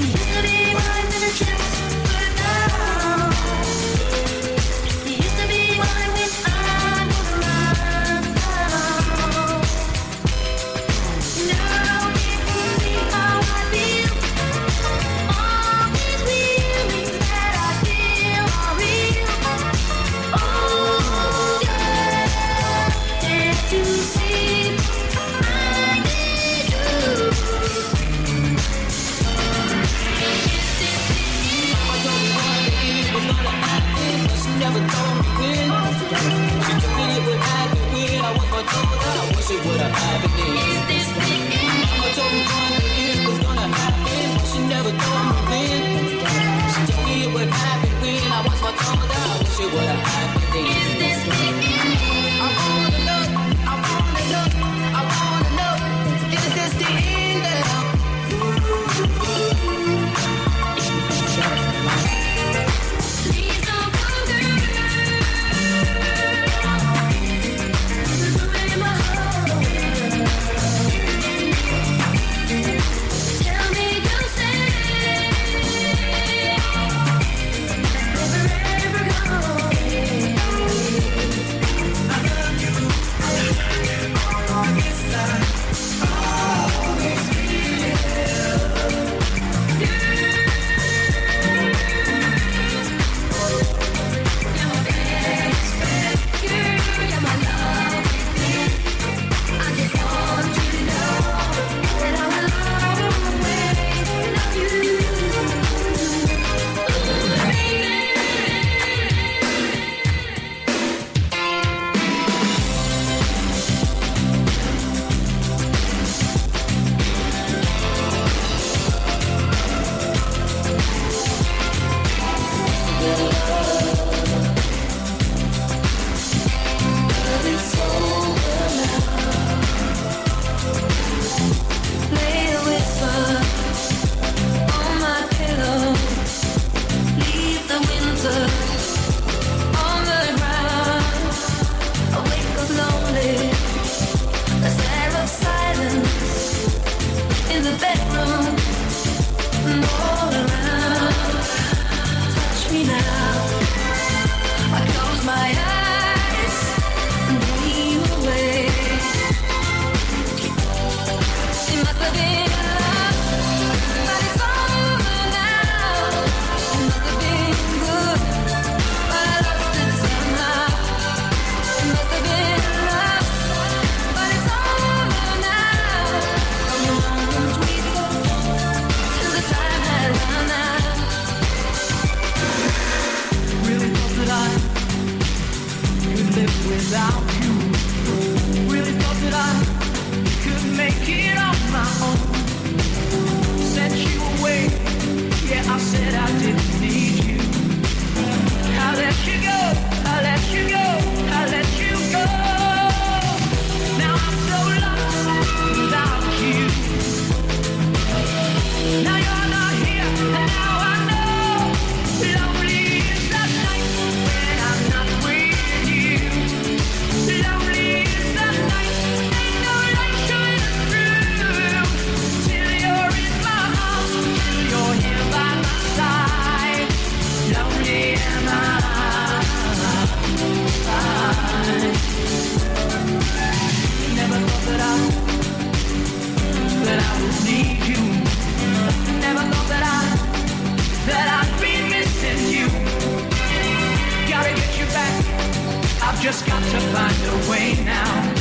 just got to find a way now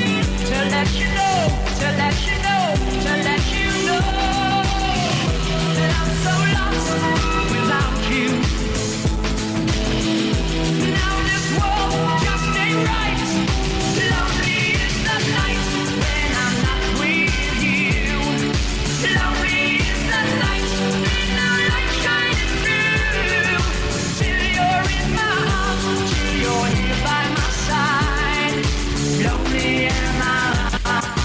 to let you know, to let you know, to let you know that I'm so lost without you. Now this world just ain't right. Lonely is the night when I'm not with you. Lonely is the night when the light shining through. Till you're in my arms, till you're here by my side. Lonely am I.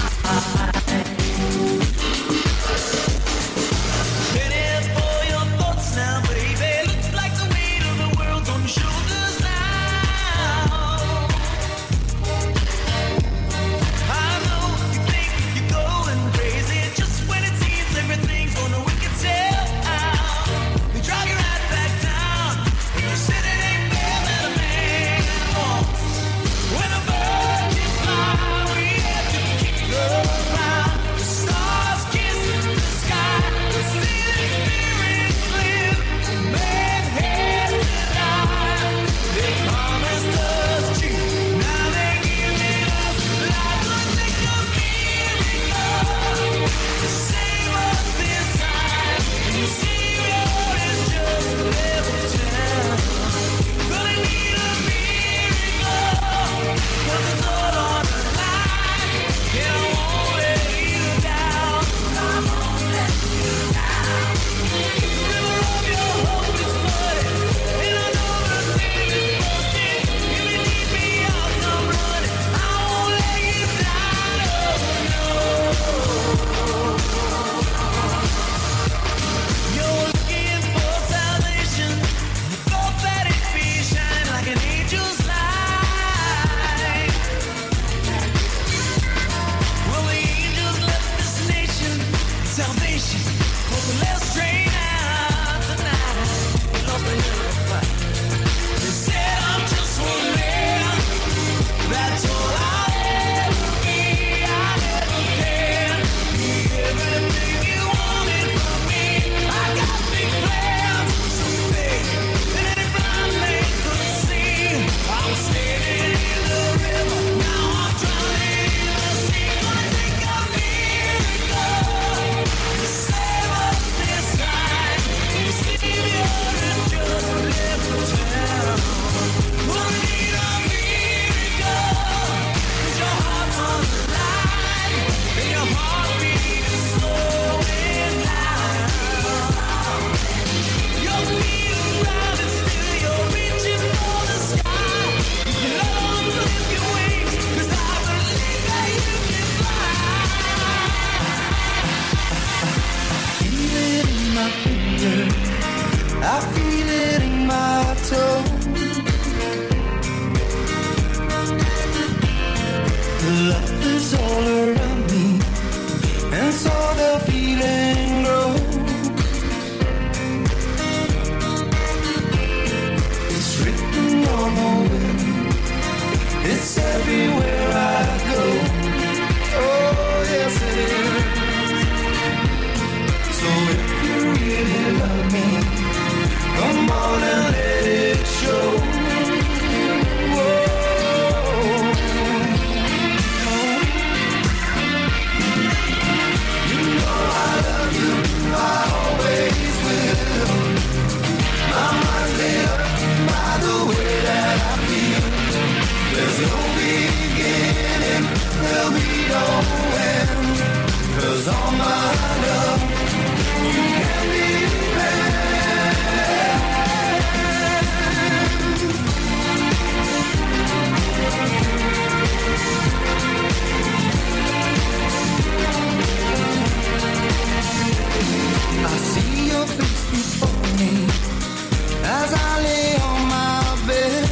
your face before me as I lay on my bed.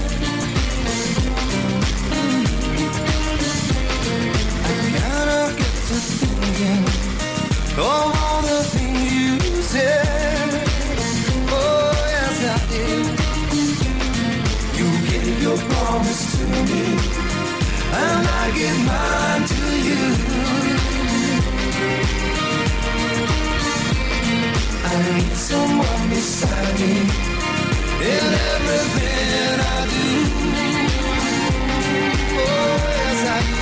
I kinda get to thinking of all the things you said. Oh, yes, I did. You gave your promise to me, and I give mine to you. I need someone beside me in everything I do. Oh, yes, I do.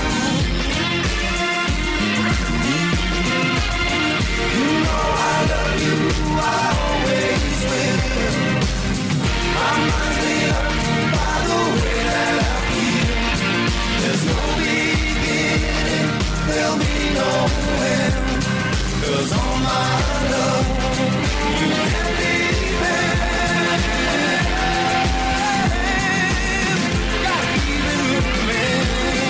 You know I love you, I always will. My mind's made up by the way that I feel. There's no beginning, there'll be no end. 'Cause all my love you can depend. Gotta keep it moving.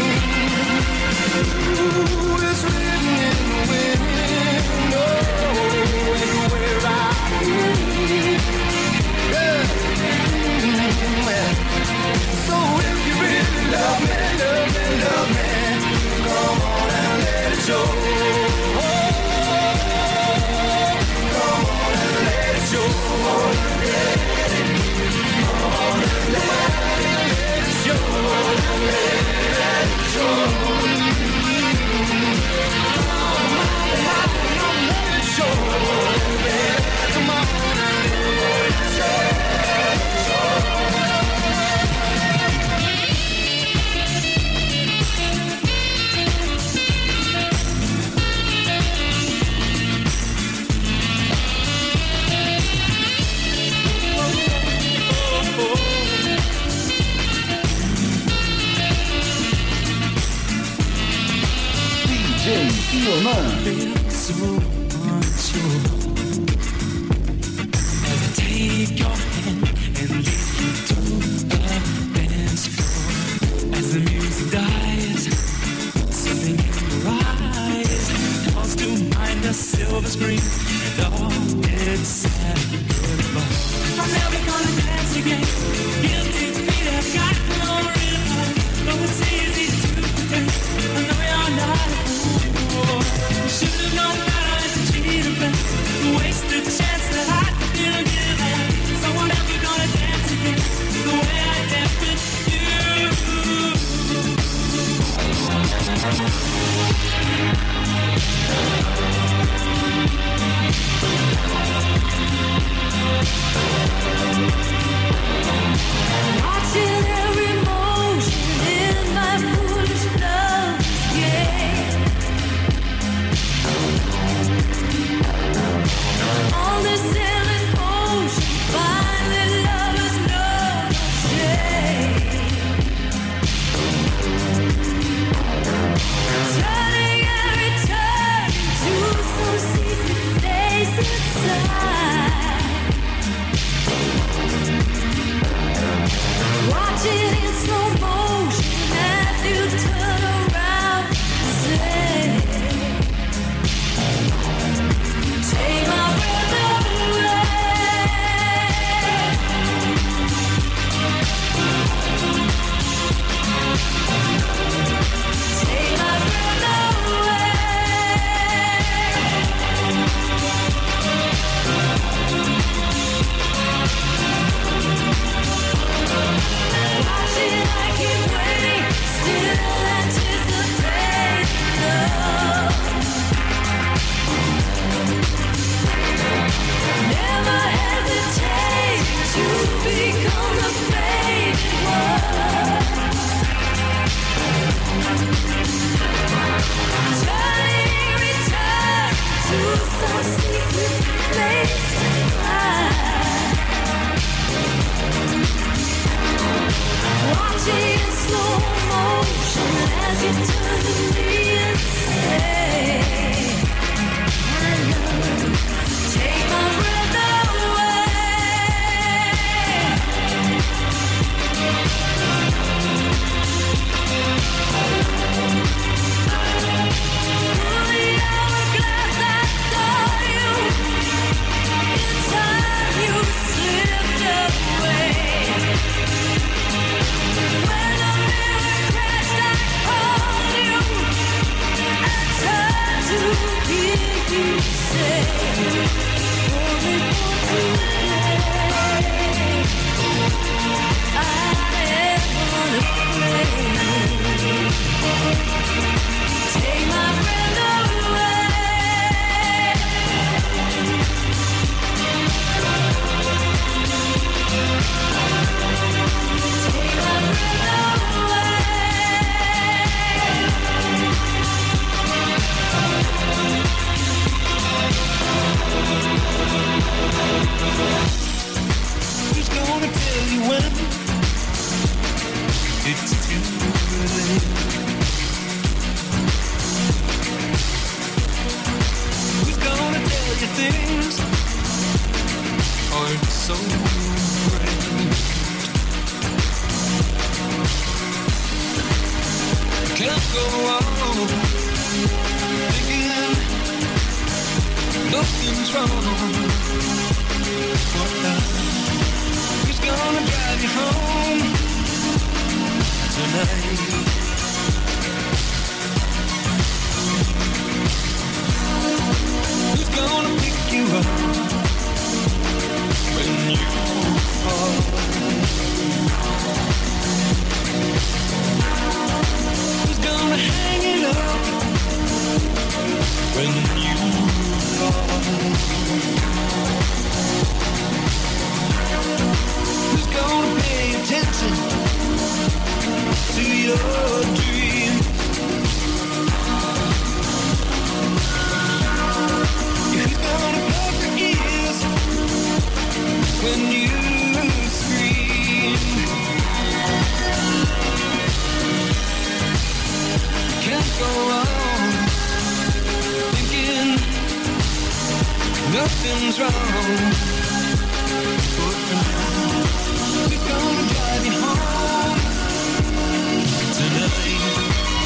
Ooh, it's written in the wind. Oh, anywhere I go. Yeah. So if you really love me, love me, love me, come on and let it show. Silver screen and all it's sad goodbye. I'm never gonna dance again. Guilty feet have got no rhythm. Though it's easy to pretend. I know you're not a fool. You should have known better as a cheater, but you wasted the chance that I didn't give up. So I'm never gonna dance again the way I danced with you. Watching every motion in my foolish love game. All the so great. Can't go on thinking nothing's wrong. What now? Who's gonna drive you home tonight? Who's gonna pick you up when you fall? Who's gonna hang it up when you fall? Who's gonna pay attention to your dreams? Who's gonna plug your ears when you scream? Can't go on thinking nothing's wrong. Who's gonna drive you home tonight?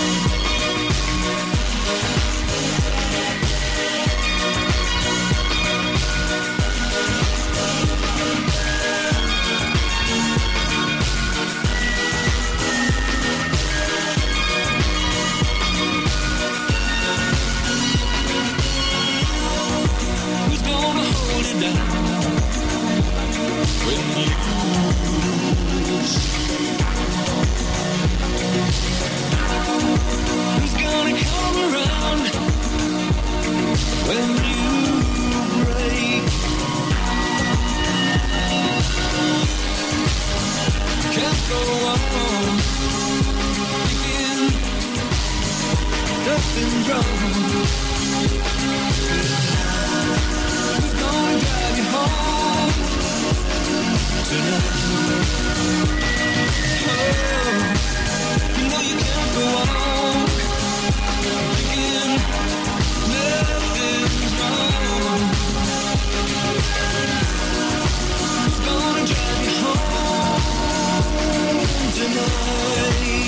Who's gonna hold it down when you lose? Who's gonna come around when you break? Can't go on thinking nothing's wrong. Who's gonna drive you home tonight? Oh, you know you can't go on thinking nothing's wrong. Who's gonna drive you home tonight?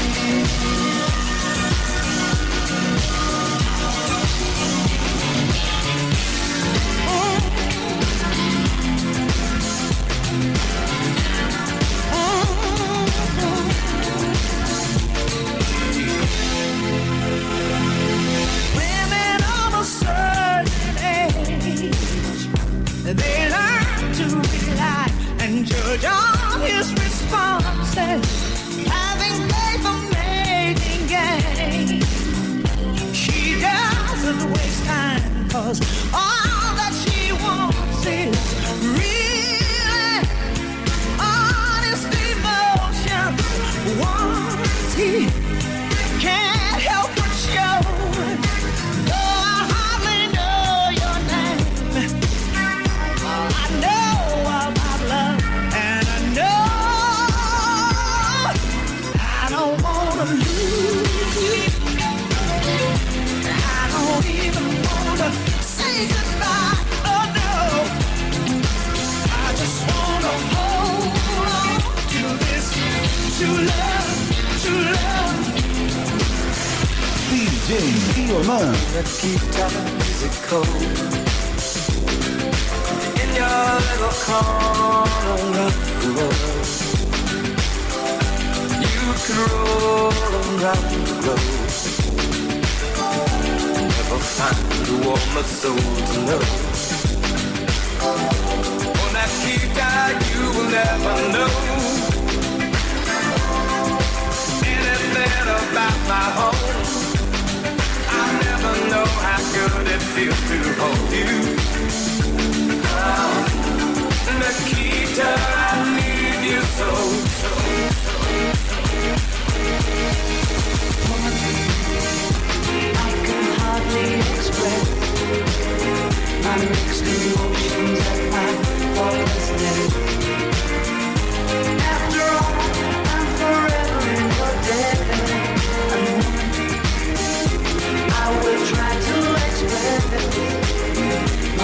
Women of a certain age, they learn to rely and judge on his responses, having faith for making gain. She doesn't waste time, 'cause all that she wants is really honest emotion. Once he can't help but show, though I hardly know your name, I know about love, and I know I don't wanna lose you. I don't even wanna say goodbye, oh no. I just wanna hold on to this true love, true love. DJ Iman. The guitar music cold in your little corner of the world. You could roll around the globe, never find a warmer soul to know. On that guitar you will never know anything about my home. I never know how good it feels to hold you. Nikita, I need you so. I can hardly express my mixed emotions at my thoughtless day. After all, I'm forever in your debt. I will try to express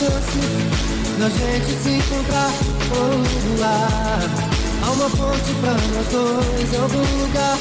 chance da gente se encontrar por lá. Há uma ponte pra nós dois em algum lugar.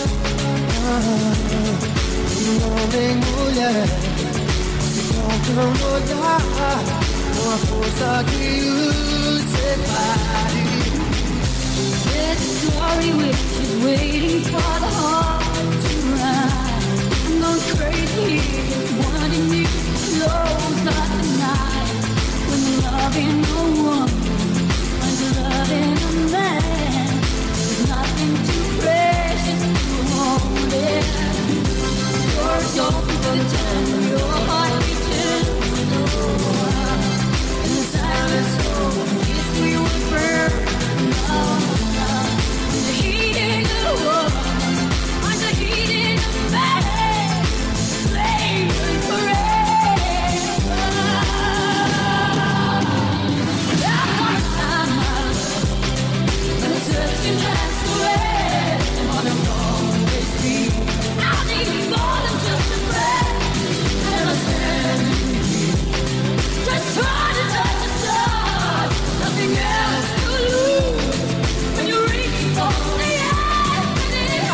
Homem e mulher se encontram no olhar, com a força que os separe. There's a story which is waiting for the heart to ride. I'm going crazy, just wanting you close up the night. When loving a woman, when loving a man, there's nothing too precious to hold it. Doors open for the time, your heart returns slow. In the silence of a kiss we will burn. The heat in the world, the heat in the man, flaming forever. When the searching has fled, on a long-way street, I need more than just a breath. And I'm standing here, just trying to touch the stars, nothing else to lose. When you reach for the infinite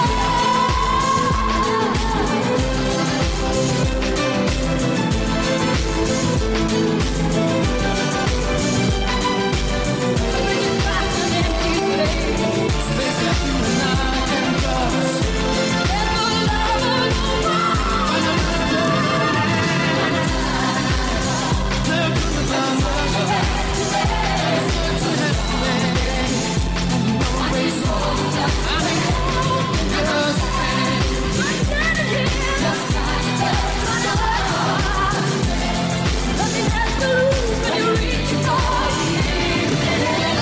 when you cross an empty space, Space that you and I can cross. there's no love, no one. There comes a time I'm standing here, just trying to touch the stars. Nothing else to lose when you reach for the infinite.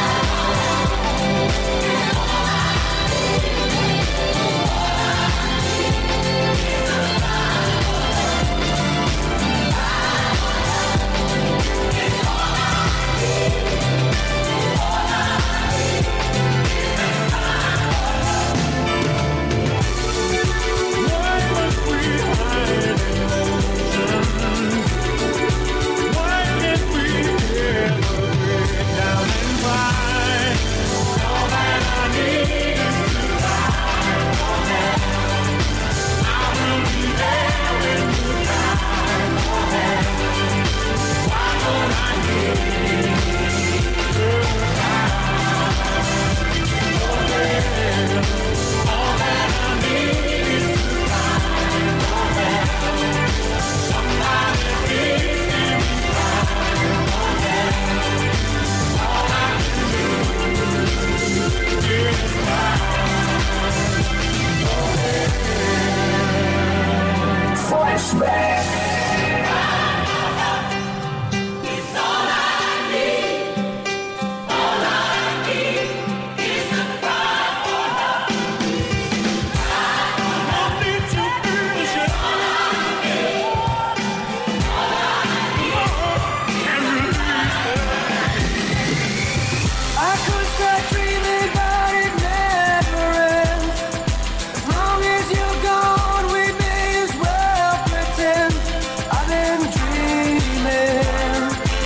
I could start dreaming, but it never ends. As long as you're gone, we may as well pretend I've been dreaming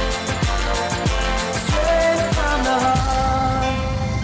straight from the heart.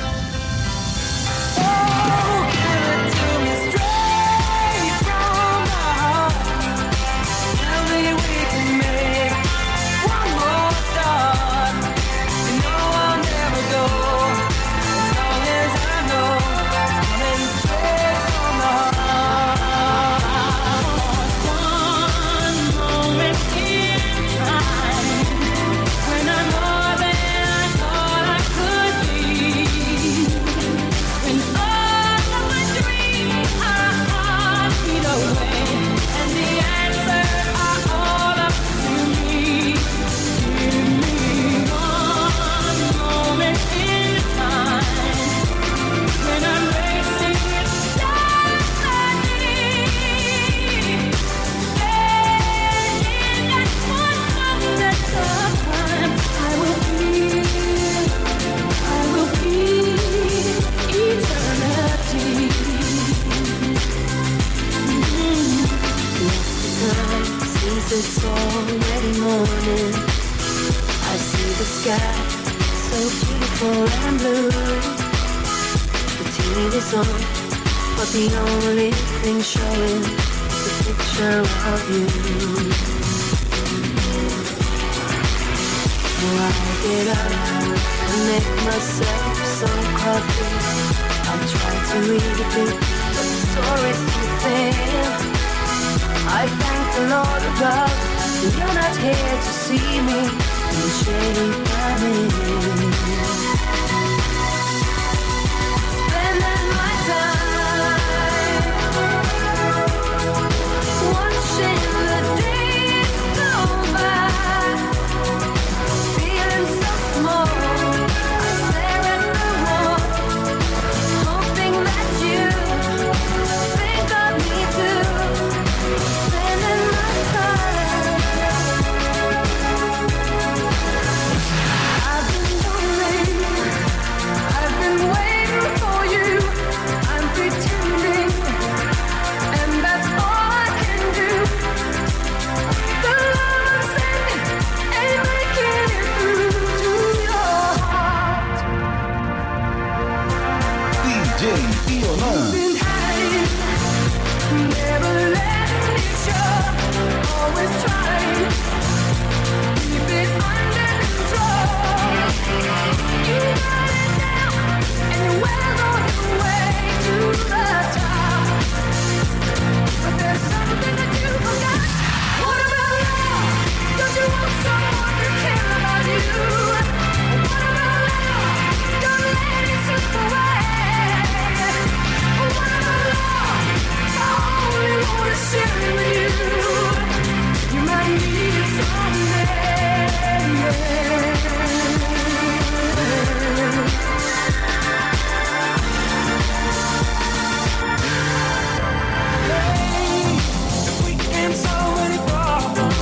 Oh, give it to me straight from the heart. Tell me we can make one more start. You know I'll never go as long as I know it's coming straight from the heart. One moment in time, when I'm more than I thought I could be, when all of my dreams are a heartbeat away, and the answers are all up to me. Give me one moment in time, when I'm racing with destiny. In that one moment at a time, I will feel eternity. Since it's already morning, I see the sky so beautiful and blue. The TV's on, but the only thing showing is a picture of you. So I get up and make myself some coffee. I try to read a bit, but the story's too thin. I thank the Lord above, and you're not here to see me in the shade I'm in. Spending my time watching the days go by, feeling so small. I stare at the wall, hoping that you think of me too. Spending my time. I've been waiting, I've been waiting for you. I'm pretending, and that's all I can do. The love I'm sending ain't making it through to your heart. DJ Iolan. Been hiding, never letting it show. Always trying, keep it under control. You got it now, and you're well on your way to the top. But there's something that you forgot. What about love? Don't you want someone to care about you? What about love? Don't let it slip away. What about love? I only wanna share it with you. You might need it someday. If we can't solve any problem,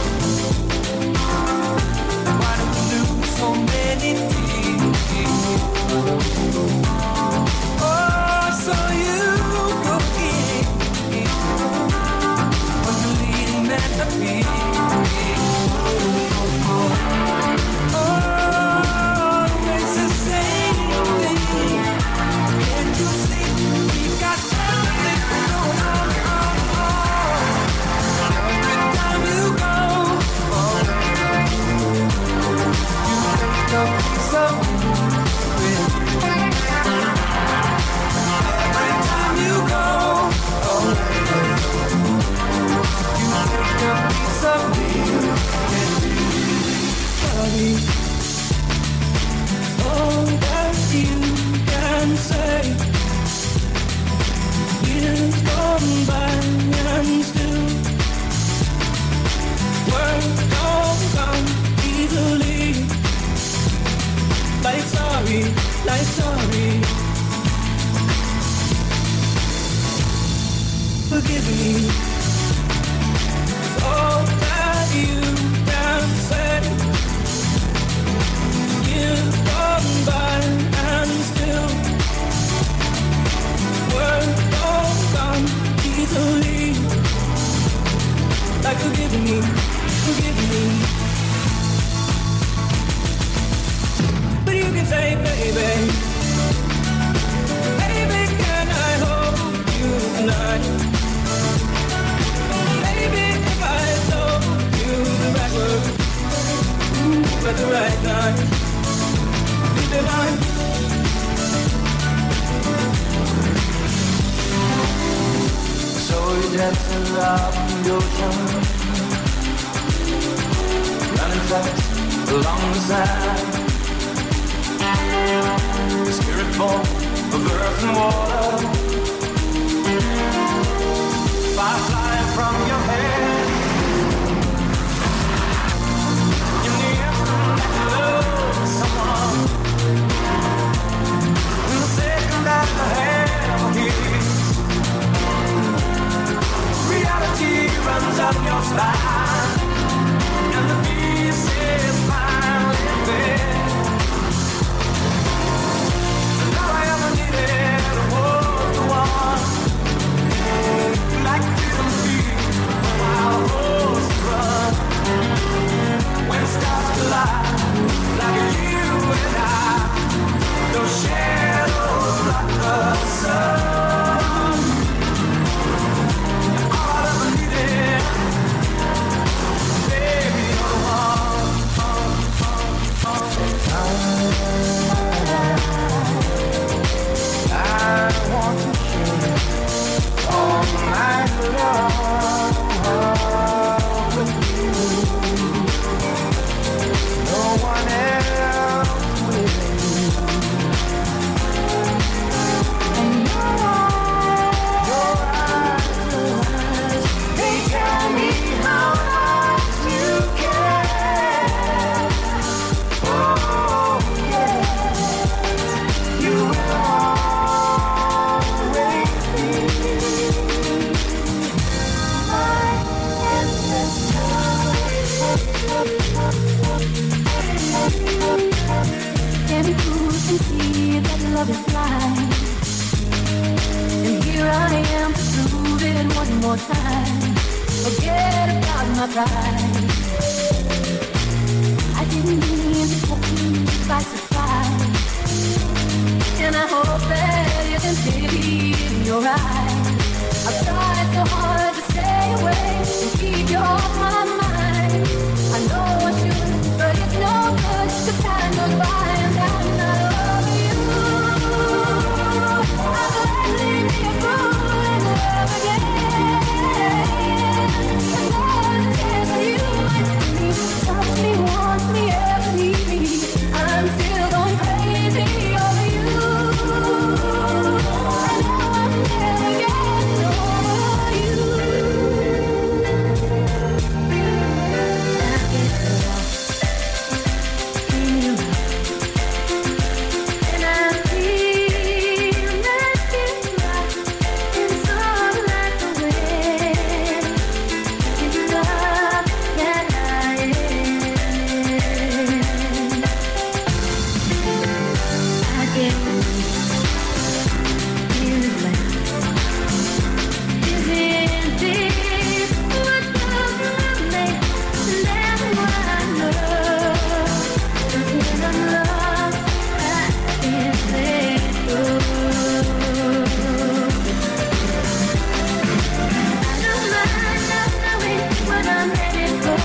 why do we lose so many things? Oh, so you go in when you're leading that to me. Oh, it's the same thing. Can't you see we got everything going on? Every time you go, you take a piece of me with you. Every time you go, you take a piece of me with you. Honey, all that you can say. Years gone by and still words don't come easily. Like sorry, like sorry. Forgive me. It's all that you can say. Years gone by and still words don't come easily. Like forgive me, forgive me. But you can say, baby, baby, can I hold you tonight? Baby, if I told you the right words at the right time, you'd be mine. So you dancing up the ocean, running fast along the sand. Spirit born of earth and water, fire flying from your head. In the instant that you love someone, in the second that the hand kiss, reality runs up your spine, and the pieces finally fit. And all I ever needed was the one, like freedom feet, wow. love is blind. And here I am to prove it one more time. Forget about my pride. I didn't mean to catch you by surprise. And I hope that you can see it in your eyes. I've tried so hard to stay away and keep you off my mind. I know I should, but it's no good. 'Cause time goes by and I'm not over you. I'll gladly be a fool in love again. As long as there's you might see me, touch me, want me, ever need me, I'm still going crazy over you. I know I'm never getting over you. I get lost in your love, and I feel that it's right in some like the wind. In love that I am. I get isn't this what love makes? And that's what I love. When I'm lost, I can't let go. I don't mind not knowing what I'm headed for.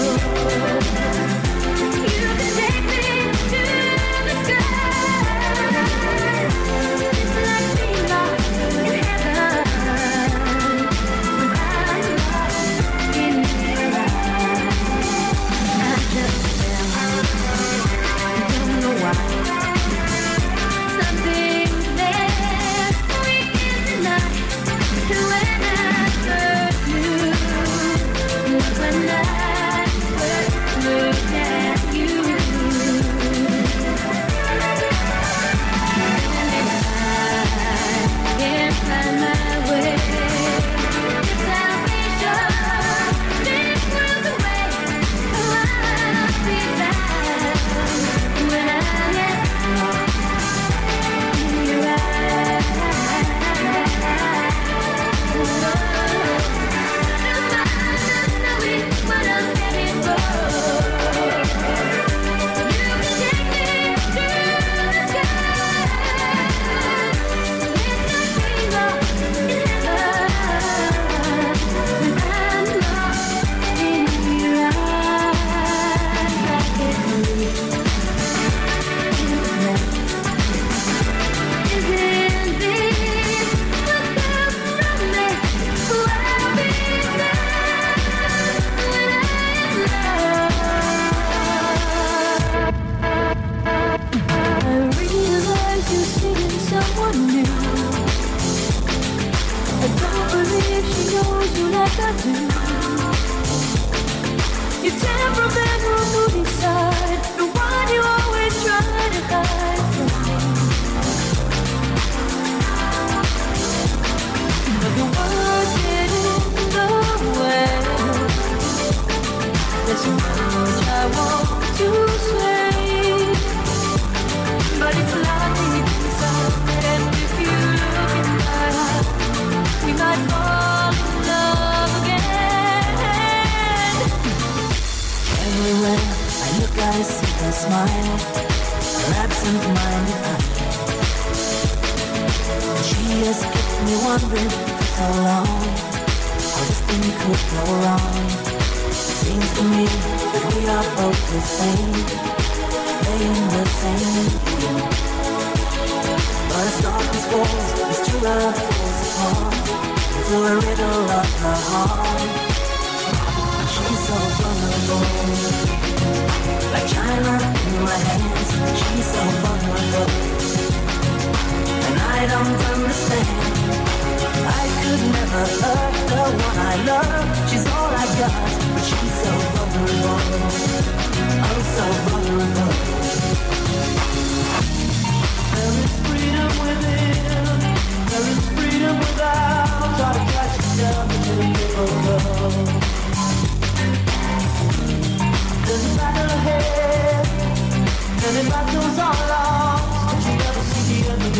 You can take me to the sky. It's like being lost in heaven. When I'm lost in your eyes, I just fell. I don't know why. Something's there we can't deny. When I first knew, when I first looked at you. Can't find my way. Salvation, this world's away. I'll be back when I get lost in your eyes. Not knowing what I'm headed for. You can take me to the sky. It's like being lost in heaven. When I'm lost in your eyes, I get loose in the breath. Isn't this what love makes? I'll be back when I am lost. I realize you're seeing someone new. I don't believe she knows you like I do. Your temperament will move inside, the one you always try to hide from me. But the words get in the way. There's so much I want to say, but it's locked deep inside. And if you look in my eyes, we might fall in love again. Everywhere I look, I see her smile, her absent-minded eye. She has kept me wondering for so long how this thing could go wrong. Seems to me that we are both the same, playing the same game. But as darkness falls, this true love falls apart into a riddle of her heart. She's so vulnerable, like China in my hands. She's so vulnerable, and I don't understand. I could never hurt the one I love. She's all I got, but she's so vulnerable, oh so vulnerable. There is freedom within, there is freedom without. Try to catch you down to the little girl. There's a battle ahead, and the battles are lost, but you never see the end of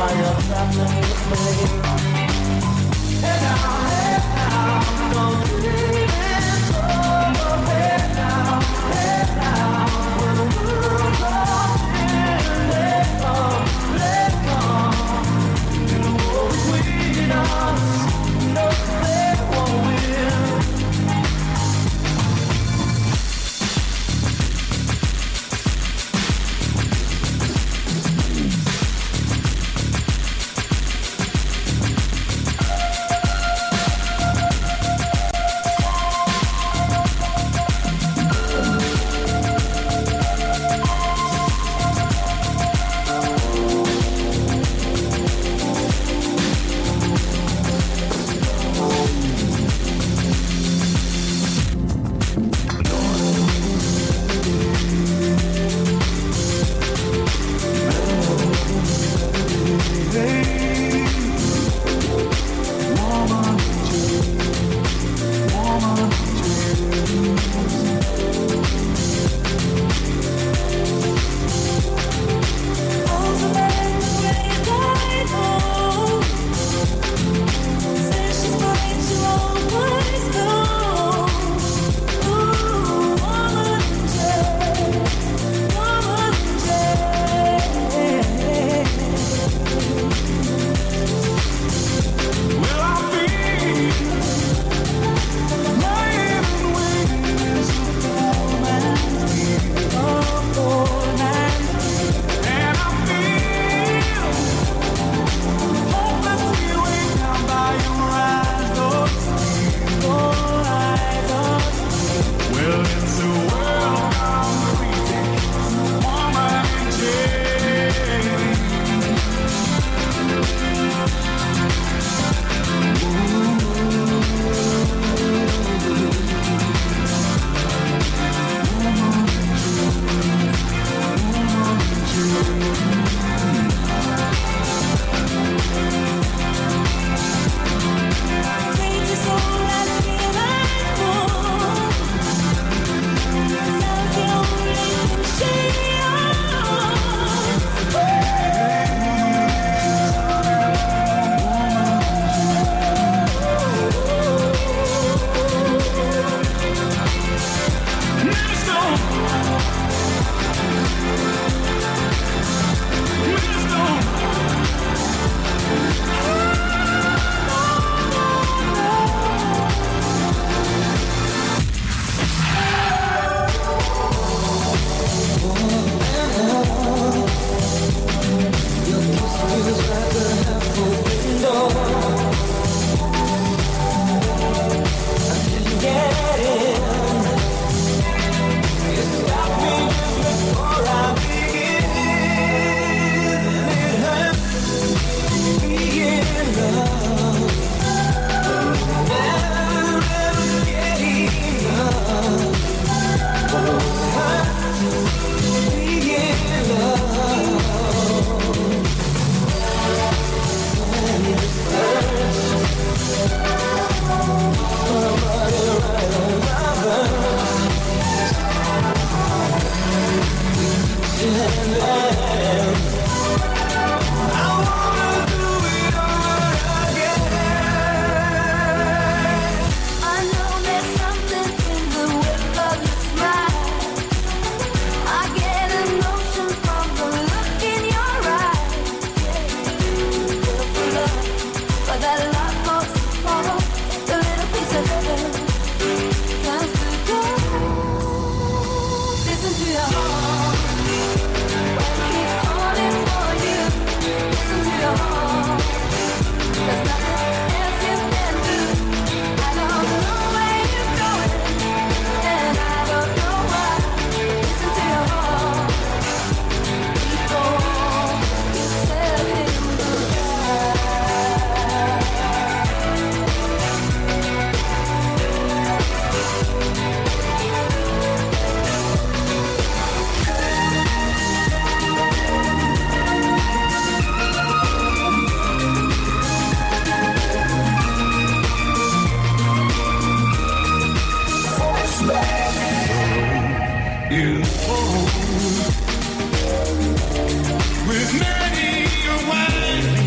With many a wine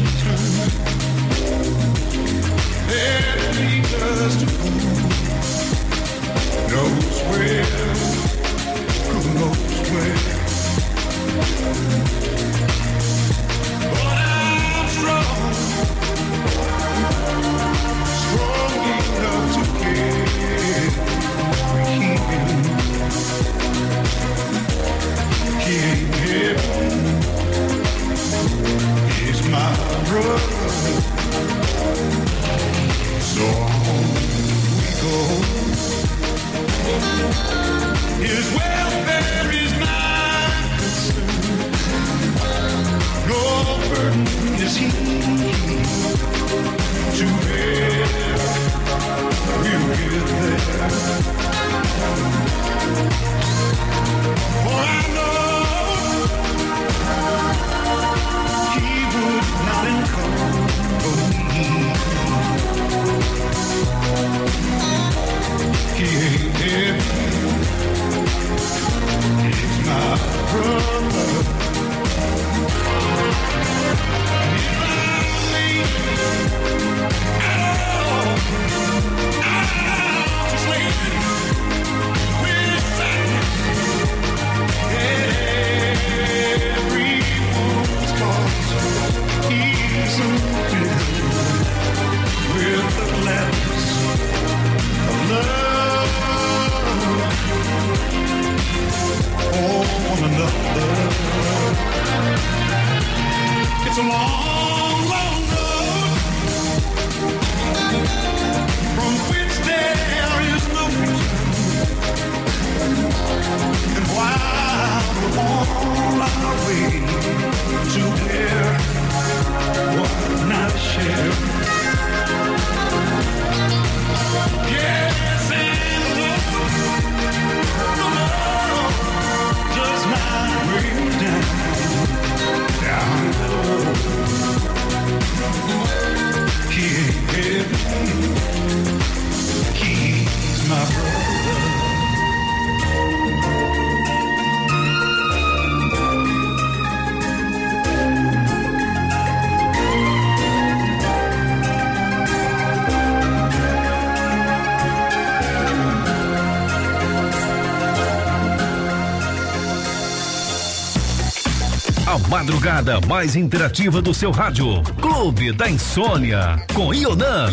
just who knows where, who knows where. But I'm strong, strong enough to carry him. He ain't heaven, he's my brother. So on we go. His welfare is my concern. No burden is he to bear. We'll get there. For I know he would not encumber me. He ain't heavy, he's my brother. And if I leave at all, I'll just lay beside everyone's cause. He's filled with the gladness of love for one another. It's a long, long road from which there is no return. And while we're on our way to where what not share. Yes, and the love does not bring down low. He ain't heavy, he's my brother. A madrugada mais interativa do seu rádio. Clube da Insônia. Com Ionan.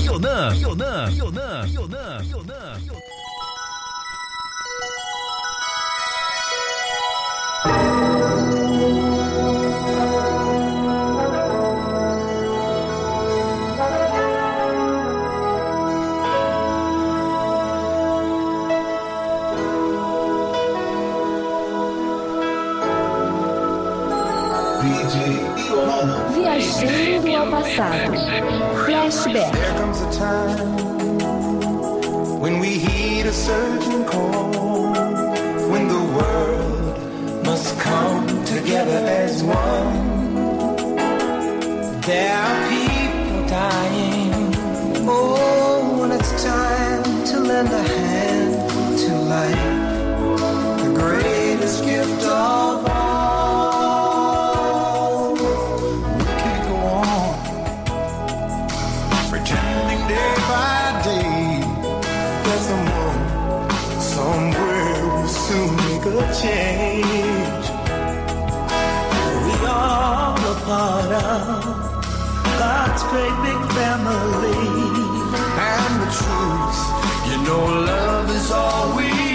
Viajando ao passado. Flashback. There comes a time when we heed a certain call, when the world must come together as one. There are people dying. Oh, when it's time to lend a hand to life, the greatest gift of all. Change. We all a part of God's great big family. And the truth, you know, love is all we need.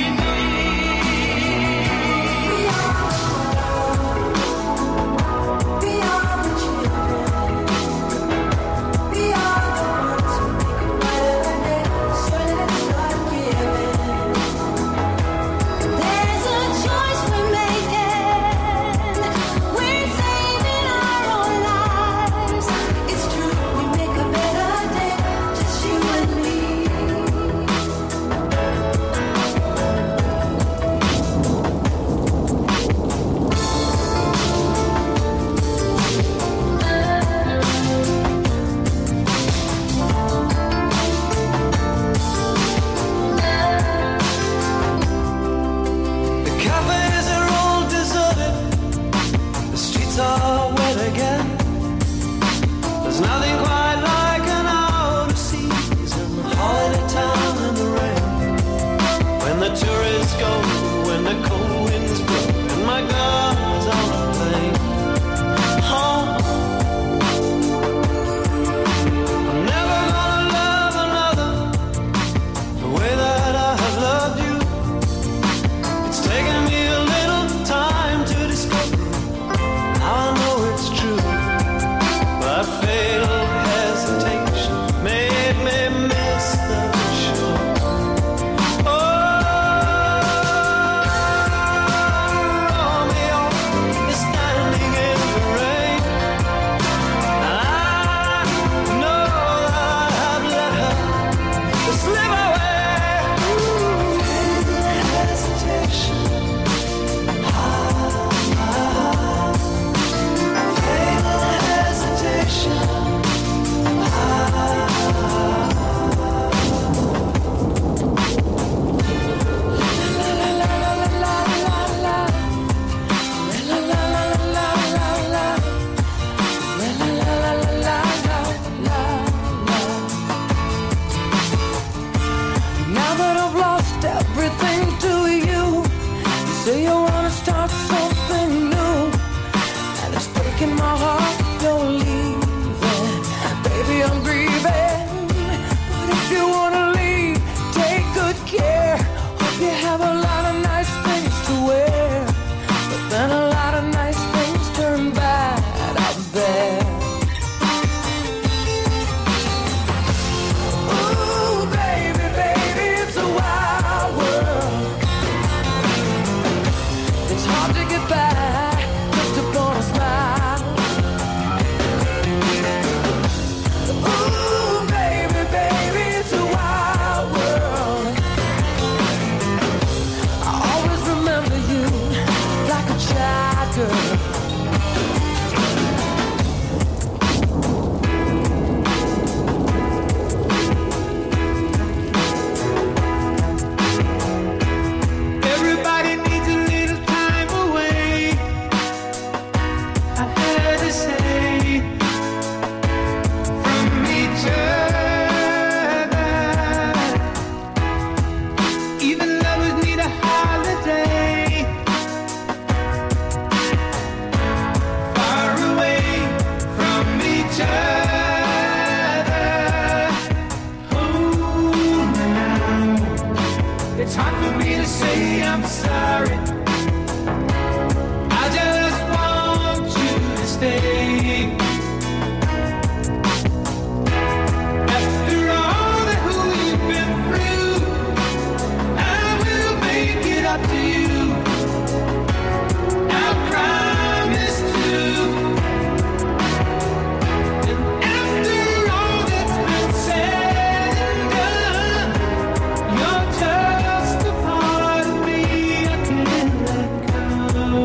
We are the children. We are the ones who make a better day. So let's start giving. There's a choice we're making. We're saving our own lives. It's true, we make a better day, just you and me. girl. Everybody needs a little time away. I had to say from each other. Even lovers need a holiday. Far away from each other. Oh, now it's hard for me to say I'm sorry. I just want you to stay. After all that who you've been through, I will make it up to you. I promise to. And after all that's been said and done, you're just a part of me I can't let go.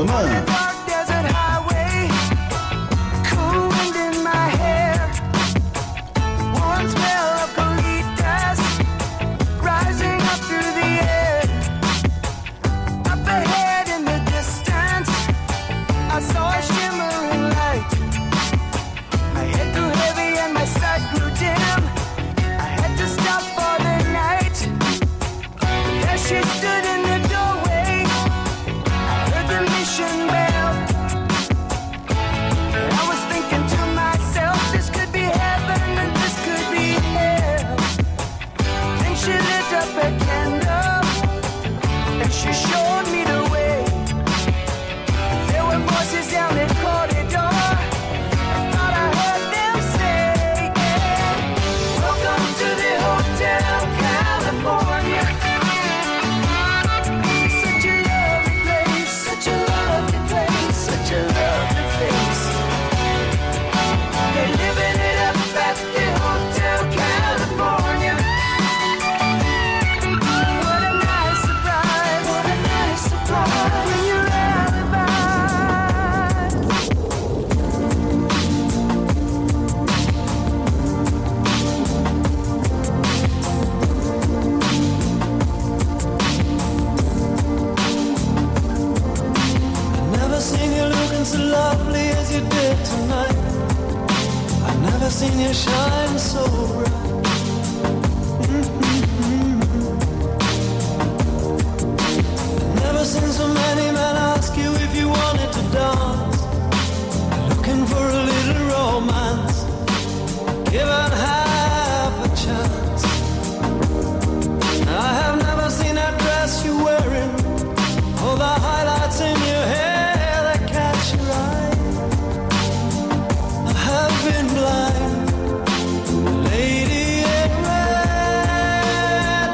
Ionan. Dark desert highway, cool wind in my hair, warm smell of colitas rising up through the air. Up ahead in the distance, I saw a shimmering light. My head grew heavy and my sight grew dim. I had to stop for the night. There she stood in the doorway. I heard the mission bell. And I was thinking to myself, this could be heaven and this could be hell. Then she lit up a candle and she showed me the way. There were voices down the corridor. I thought I heard them say, yeah, welcome to the Hotel California. Such a lovely place, such a lovely place, such a lovely place. They're living it up at the Hotel California. What a nice surprise, what a nice surprise when you're alibi. Never seen you looking so lovely as you did tonight. I've never seen you shine so bright. I've never seen so many men ask you if you wanted to dance. Looking for a little romance, given half a chance. I have never seen that dress you're wearing, all the highlights in your hair that catch your eye. I have been blind, lady in red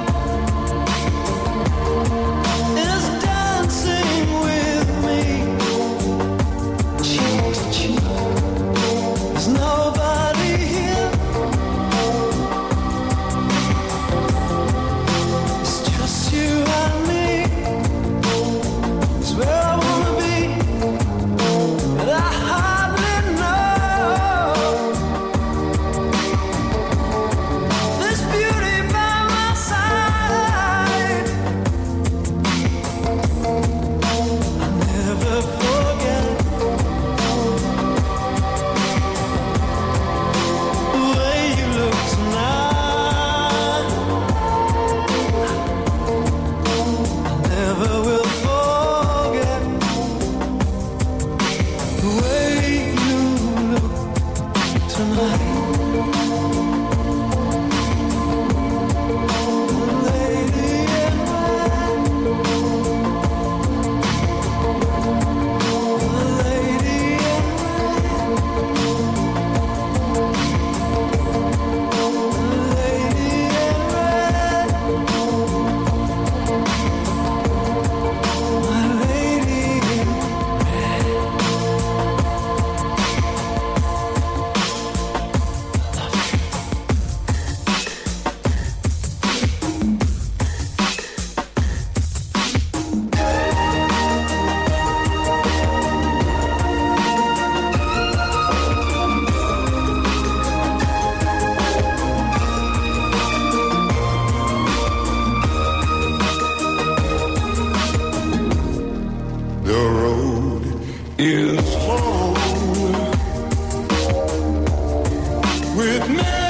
is dancing with me, cheek to cheek. There's nobody here. It's just you and me. It's where I wanna be, but I hardly know. This beauty by my side, I'll never forget the way you look tonight. I never will forget the way you look tonight. Lady in red, lady in red, lady in red, my lady in The road is long with many